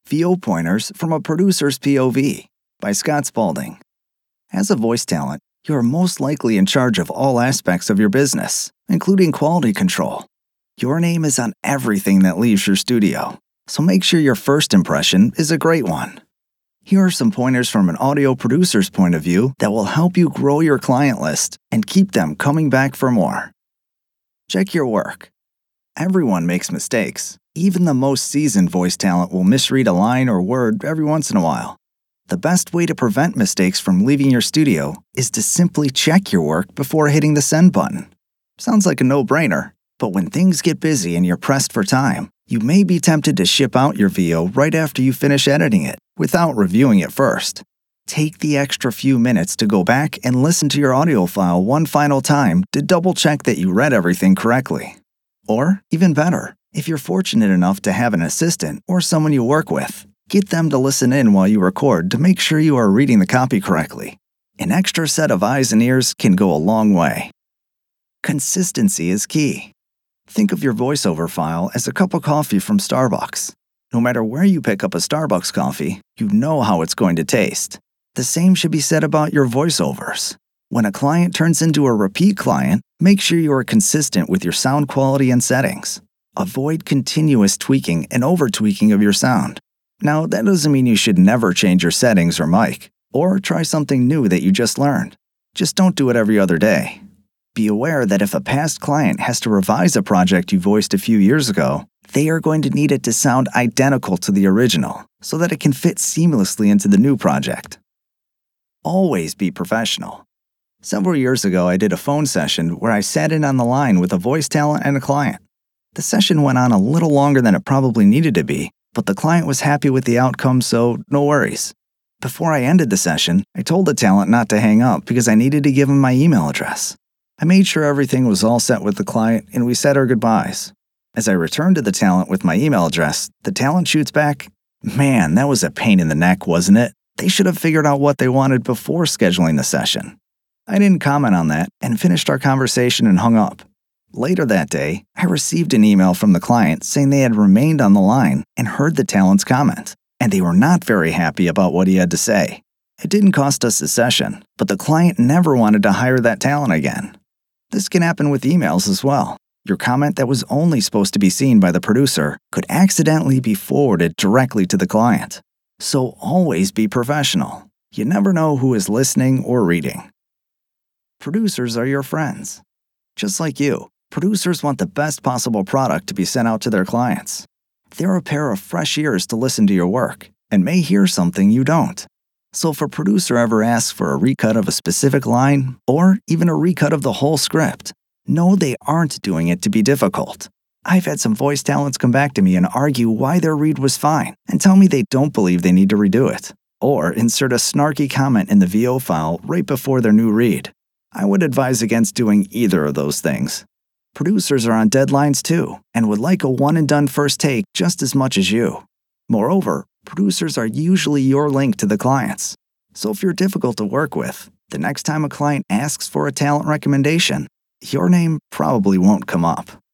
VO Pointers from a Producer's POV by Scott Spaulding. As a voice talent, you are most likely in charge of all aspects of your business, including quality control. Your name is on everything that leaves your studio, so make sure your first impression is a great one. Here are some pointers from an audio producer's point of view that will help you grow your client list and keep them coming back for more. Check your work. Everyone makes mistakes. Even the most seasoned voice talent will misread a line or word every once in a while. The best way to prevent mistakes from leaving your studio is to simply check your work before hitting the send button. Sounds like a no-brainer, but when things get busy and you're pressed for time, you may be tempted to ship out your VO right after you finish editing it, without reviewing it first. Take the extra few minutes to go back and listen to your audio file one final time to double-check that you read everything correctly. Or, even better, if you're fortunate enough to have an assistant or someone you work with, get them to listen in while you record to make sure you are reading the copy correctly. An extra set of eyes and ears can go a long way. Consistency is key. Think of your voiceover file as a cup of coffee from Starbucks. No matter where you pick up a Starbucks coffee, you know how it's going to taste. The same should be said about your voiceovers. When a client turns into a repeat client, make sure you are consistent with your sound quality and settings. Avoid continuous tweaking and over-tweaking of your sound. Now, that doesn't mean you should never change your settings or mic, or try something new that you just learned. Just don't do it every other day. Be aware that if a past client has to revise a project you voiced a few years ago, they are going to need it to sound identical to the original, so that it can fit seamlessly into the new project. Always be professional. Several years ago, I did a phone session where I sat in on the line with a voice talent and a client. The session went on a little longer than it probably needed to be, but the client was happy with the outcome, so no worries. Before I ended the session, I told the talent not to hang up because I needed to give him my email address. I made sure everything was all set with the client, and we said our goodbyes. As I returned to the talent with my email address, the talent shoots back, "Man, that was a pain in the neck, wasn't it? They should have figured out what they wanted before scheduling the session." I didn't comment on that and finished our conversation and hung up. Later that day, I received an email from the client saying they had remained on the line and heard the talent's comment, and they were not very happy about what he had to say. It didn't cost us the session, but the client never wanted to hire that talent again. This can happen with emails as well. Your comment that was only supposed to be seen by the producer could accidentally be forwarded directly to the client. So always be professional. You never know who is listening or reading. Producers are your friends. Just like you, producers want the best possible product to be sent out to their clients. They're a pair of fresh ears to listen to your work and may hear something you don't. So if a producer ever asks for a recut of a specific line or even a recut of the whole script, know they aren't doing it to be difficult. I've had some voice talents come back to me and argue why their read was fine and tell me they don't believe they need to redo it, or insert a snarky comment in the VO file right before their new read. I would advise against doing either of those things. Producers are on deadlines too, and would like a one-and-done first take just as much as you. Moreover, producers are usually your link to the clients. So if you're difficult to work with, the next time a client asks for a talent recommendation, your name probably won't come up.